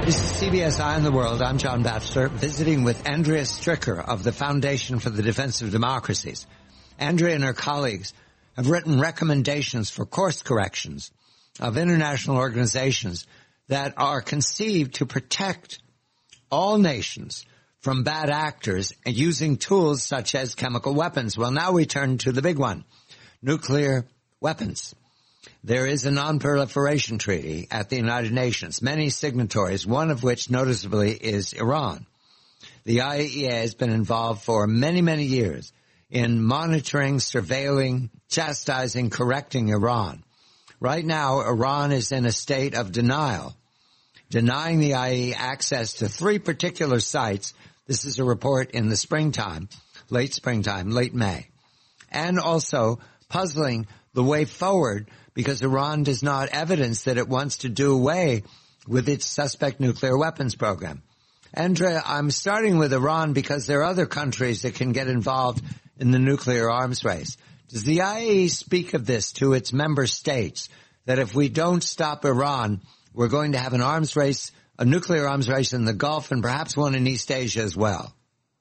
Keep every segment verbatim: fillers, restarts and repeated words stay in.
This is C B S Eye on the World. I'm John Batchelor, visiting with Andrea Stricker of the Foundation for the Defense of Democracies. Andrea and her colleagues have written recommendations for course corrections of international organizations that are conceived to protect all nations from bad actors and using tools such as chemical weapons. Well, now we turn to the big one, nuclear weapons. There is a non-proliferation treaty at the United Nations, many signatories, one of which noticeably is Iran. The I A E A has been involved for many, many years in monitoring, surveilling, chastising, correcting Iran. Right now, Iran is in a state of denial, denying the I A E A access to three particular sites. This is a report in the springtime, late springtime, late May, and also puzzling the way forward because Iran does not evidence that it wants to do away with its suspect nuclear weapons program. Andrea, I'm starting with Iran because there are other countries that can get involved in the nuclear arms race. Does the I A E A speak of this to its member states, that if we don't stop Iran, we're going to have an arms race, a nuclear arms race in the Gulf and perhaps one in East Asia as well?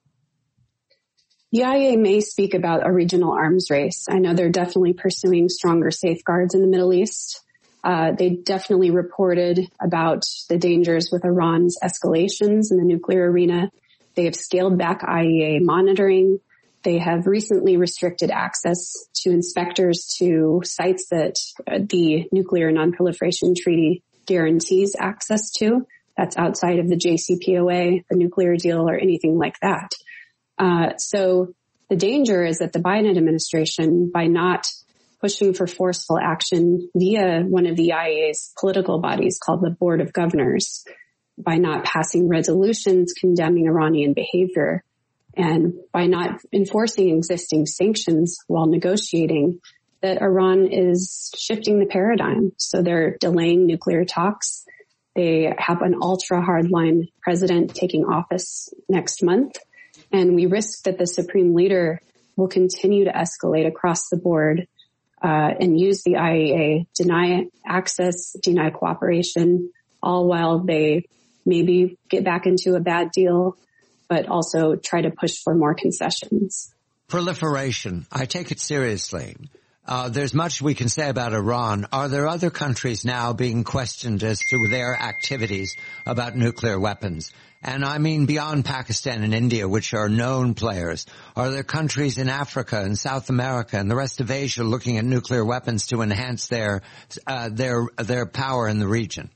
The I A E A may speak about a regional arms race. I know they're definitely pursuing stronger safeguards in the Middle East. Uh, they definitely reported about the dangers with Iran's escalations in the nuclear arena. They have scaled back I A E A monitoring. They have recently restricted access to inspectors to sites that the Nuclear Non-Proliferation Treaty guarantees access to. That's outside of the J C P O A, the nuclear deal, or anything like that. Uh, so the danger is that the Biden administration, by not pushing for forceful action via one of the I A E A's political bodies called the Board of Governors, by not passing resolutions condemning Iranian behavior, and by not enforcing existing sanctions while negotiating, that Iran is shifting the paradigm. So they're delaying nuclear talks. They have an ultra hardline president taking office next month. And we risk that the supreme leader will continue to escalate across the board uh, and use the I A E A, deny access, deny cooperation, all while they maybe get back into a bad deal, but also try to push for more concessions. Proliferation. I take it seriously. Uh, there's much we can say about Iran. Are there other countries now being questioned as to their activities about nuclear weapons? And I mean beyond Pakistan and India, which are known players. Are there countries in Africa and South America and the rest of Asia looking at nuclear weapons to enhance their uh, their their power in the region?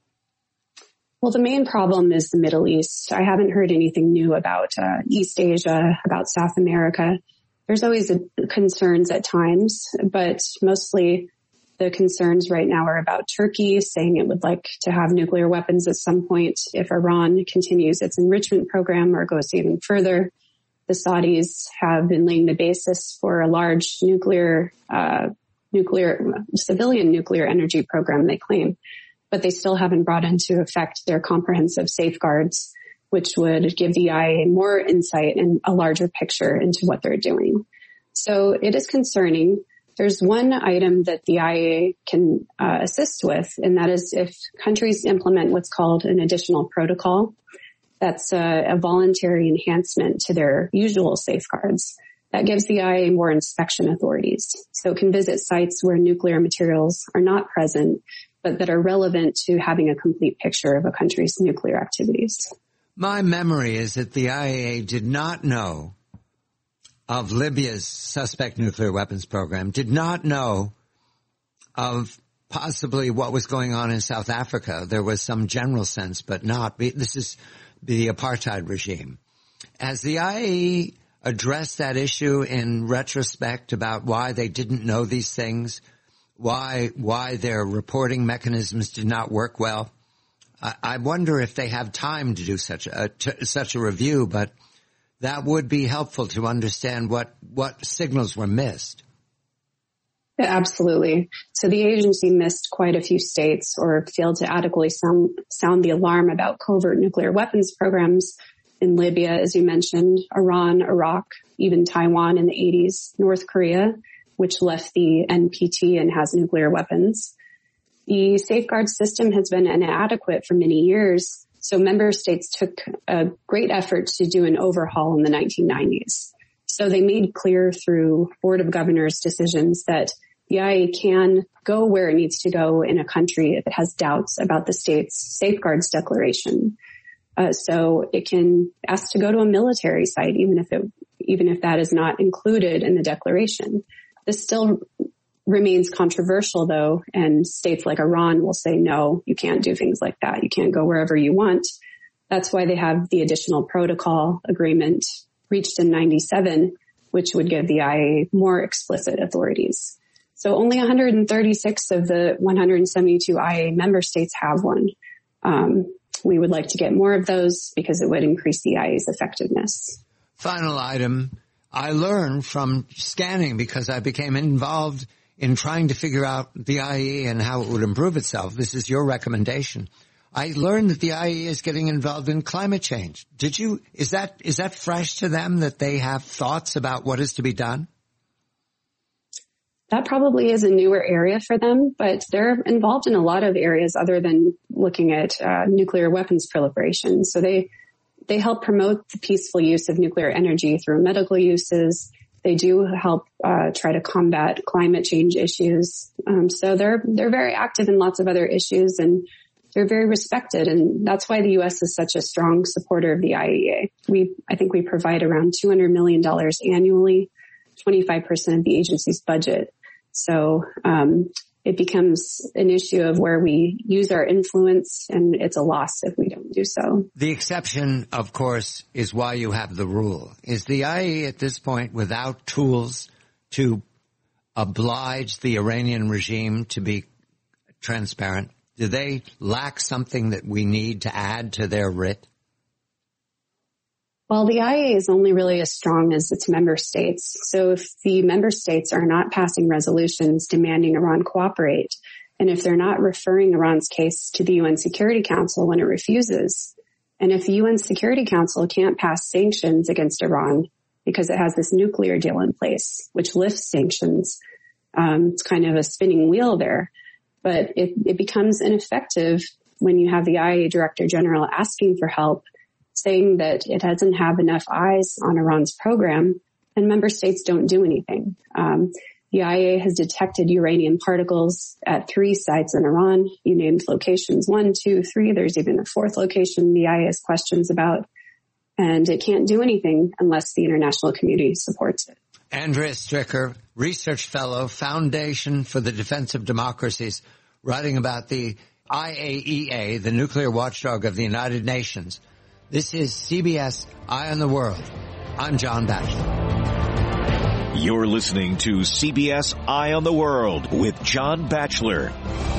Well, the main problem is the Middle East. I haven't heard anything new about uh, East Asia, about South America. There's always a, concerns at times, but mostly the concerns right now are about Turkey saying it would like to have nuclear weapons at some point if Iran continues its enrichment program or goes even further. The Saudis have been laying the basis for a large nuclear, uh, nuclear, civilian nuclear energy program, they claim, but they still haven't brought into effect their comprehensive safeguards, which would give the I A E A more insight and a larger picture into what they're doing. So it is concerning. There's one item that the I A E A can uh, assist with, and that is if countries implement what's called an additional protocol. That's a, a voluntary enhancement to their usual safeguards. That gives the I A E A more inspection authorities. So it can visit sites where nuclear materials are not present, but that are relevant to having a complete picture of a country's nuclear activities. My memory is that the I A E A did not know of Libya's suspect nuclear weapons program, did not know of possibly what was going on in South Africa. There was some general sense, but not. This is the apartheid regime. Has the I A E A addressed that issue in retrospect about why they didn't know these things, why why their reporting mechanisms did not work well? I, I wonder if they have time to do such a to, such a review, but that would be helpful to understand what, what signals were missed. Yeah, absolutely. So the agency missed quite a few states or failed to adequately sound, sound the alarm about covert nuclear weapons programs in Libya, as you mentioned, Iran, Iraq, even Taiwan in the eighties, North Korea, which left the N P T and has nuclear weapons. The safeguard system has been inadequate for many years, So member states took a great effort to do an overhaul in the nineteen nineties. So they made clear through Board of Governors decisions that the I A E A can go where it needs to go in a country if it has doubts about the state's safeguards declaration. Uh, so it can ask to go to a military site, even if it, even if that is not included in the declaration. This still remains controversial, though, and states like Iran will say, no, you can't do things like that. You can't go wherever you want. That's why they have the additional protocol agreement reached in ninety-seven, which would give the I A E A more explicit authorities. So only one hundred thirty-six of the one hundred seventy-two I A E A member states have one. Um, we would like to get more of those because it would increase the I A E A's effectiveness. Final item. I learned from scanning because I became involved in trying to figure out the I A E A and how it would improve itself. This is your recommendation. I learned that the I A E A is getting involved in climate change. Did you, is that, is that fresh to them that they have thoughts about what is to be done? That probably is a newer area for them, but they're involved in a lot of areas other than looking at uh, nuclear weapons proliferation. So they, they help promote the peaceful use of nuclear energy through medical uses. They do help uh, try to combat climate change issues. Um, so they're, they're very active in lots of other issues, and they're very respected. And that's why the U S is such a strong supporter of the I A E A. We, I think we provide around two hundred million dollars annually, twenty-five percent of the agency's budget. So um, it becomes an issue of where we use our influence, and it's a loss if we don't do so. The exception, of course, is why you have the rule. Is the I A E A at this point without tools to oblige the Iranian regime to be transparent? Do they lack something that we need to add to their writ? Well, the I A E A is only really as strong as its member states. So if the member states are not passing resolutions demanding Iran cooperate, and if they're not referring Iran's case to the U N Security Council when it refuses, and if the U N Security Council can't pass sanctions against Iran because it has this nuclear deal in place, which lifts sanctions, um, it's kind of a spinning wheel there. But it, it becomes ineffective when you have the I A E A Director General asking for help, saying that it doesn't have enough eyes on Iran's program, and member states don't do anything. Um, the I A E A has detected uranium particles at three sites in Iran. You named locations one, two, three. There's even a fourth location the I A E A has questions about, and it can't do anything unless the international community supports it. Andrea Stricker, Research Fellow, Foundation for the Defense of Democracies, writing about the I A E A, the nuclear watchdog of the United Nations. This is C B S Eye on the World. I'm John Batchelor. You're listening to C B S Eye on the World with John Batchelor.